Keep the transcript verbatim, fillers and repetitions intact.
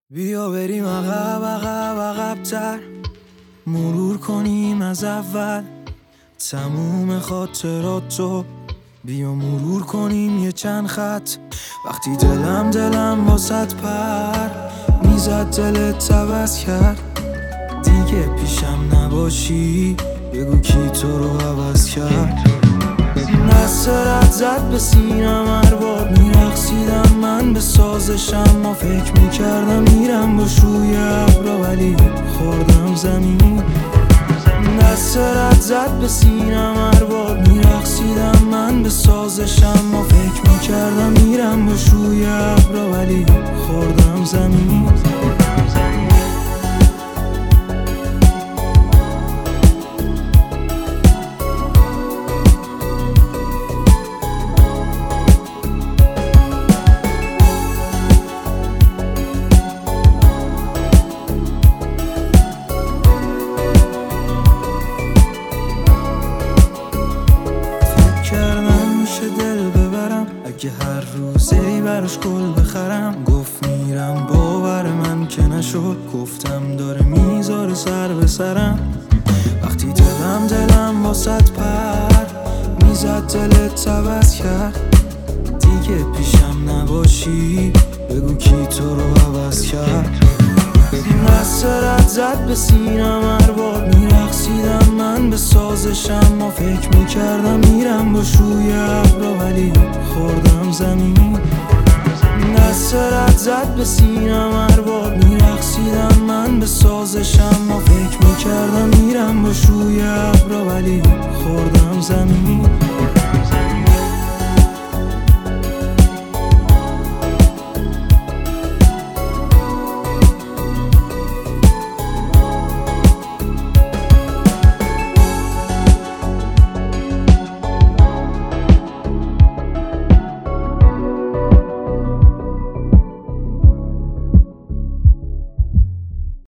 بیا بریم عقب عقب عقب‌تر، مرور کنیم از اول تموم خاطراتو. بیا مرور کنیم یه چند خط. وقتی دلم دلم واسط پر میزد، دلت عوض کرد. دیگه پیشم نباشی، بگو کی تو رو عوض کرد. نصرت زد به سینم هر بار میرقصیدم من به سازشم. ما فکر میکردم میرم با شوی ابرا ولی خوردم زمین. نصرت زد به سینم هر بار میرقصیدم من به سازشم. ما فکر میکردم میرم با شوی ابرا ولی خوردم زمین. اگه هر روز ای براش گل بخرم، گفت میرم باور من که نشد. گفتم داره میذاره سر به سرم. وقتی دلم دلم واسط پر میزد، دلت عوض کرد. دیگه پیشم نباشی، بگو کی تو رو عوض کرد. نصرت زد به سینم هر بار میرقصیدم من به سازشم. ما فکر میکردم میرم با شوی ابرا ولی خوردم زمین. نصرت زد به سینم هر بار میرقصیدم من به سازشم. ما فکر میکردم میرم با شوی ابرا ولی خوردم زمین.